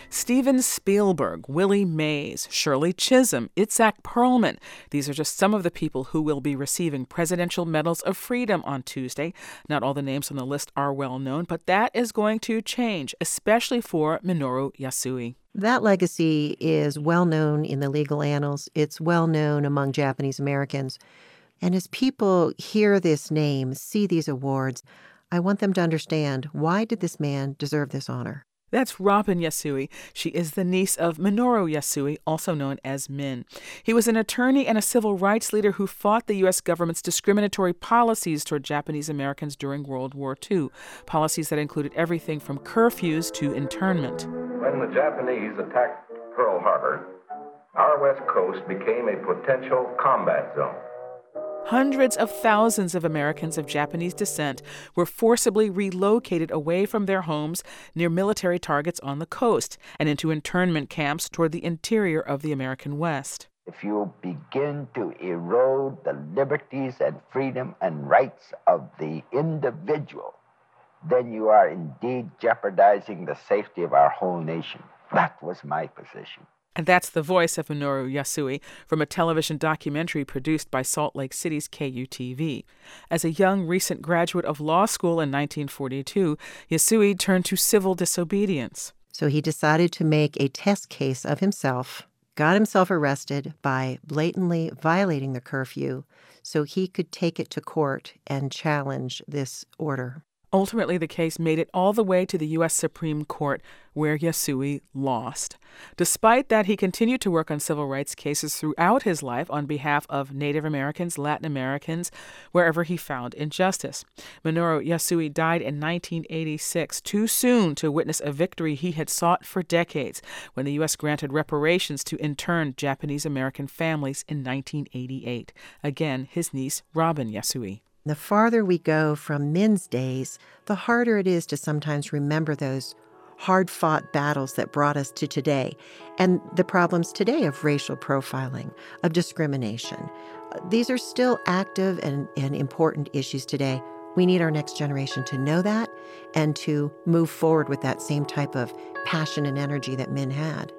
Steven Spielberg, Willie Mays, Shirley Chisholm, Itzhak Perlman. These are just some of the people who will be receiving Presidential Medals of Freedom on Tuesday. Not all the names on the list are well known, but that is going to change, especially for Minoru Yasui. That legacy is well known in the legal annals. It's well known among Japanese Americans. And as people hear this name, see these awards, I want them to understand, why did this man deserve this honor? That's Robin Yasui. She is the niece of Minoru Yasui, also known as Min. He was an attorney and a civil rights leader who fought the U.S. government's discriminatory policies toward Japanese Americans during World War II, policies that included everything from curfews to internment. When the Japanese attacked Pearl Harbor, our West Coast became a potential combat zone. Hundreds of thousands of Americans of Japanese descent were forcibly relocated away from their homes near military targets on the coast and into internment camps toward the interior of the American West. If you begin to erode the liberties and freedom and rights of the individual, then you are indeed jeopardizing the safety of our whole nation. That was my position. And that's the voice of Minoru Yasui from a television documentary produced by Salt Lake City's KUTV. As a young recent graduate of law school in 1942, Yasui turned to civil disobedience. So he decided to make a test case of himself, got himself arrested by blatantly violating the curfew so he could take it to court and challenge this order. Ultimately, the case made it all the way to the U.S. Supreme Court, where Yasui lost. Despite that, he continued to work on civil rights cases throughout his life on behalf of Native Americans, Latin Americans, wherever he found injustice. Minoru Yasui died in 1986, too soon to witness a victory he had sought for decades, when the U.S. granted reparations to interned Japanese American families in 1988. Again, his niece, Robin Yasui. The farther we go from Min's days, the harder it is to sometimes remember those hard-fought battles that brought us to today and the problems today of racial profiling, of discrimination. These are still active and important issues today. We need our next generation to know that and to move forward with that same type of passion and energy that Min had.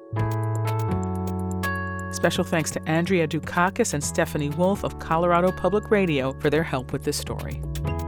Special thanks to Andrea Dukakis and Stephanie Wolf of Colorado Public Radio for their help with this story.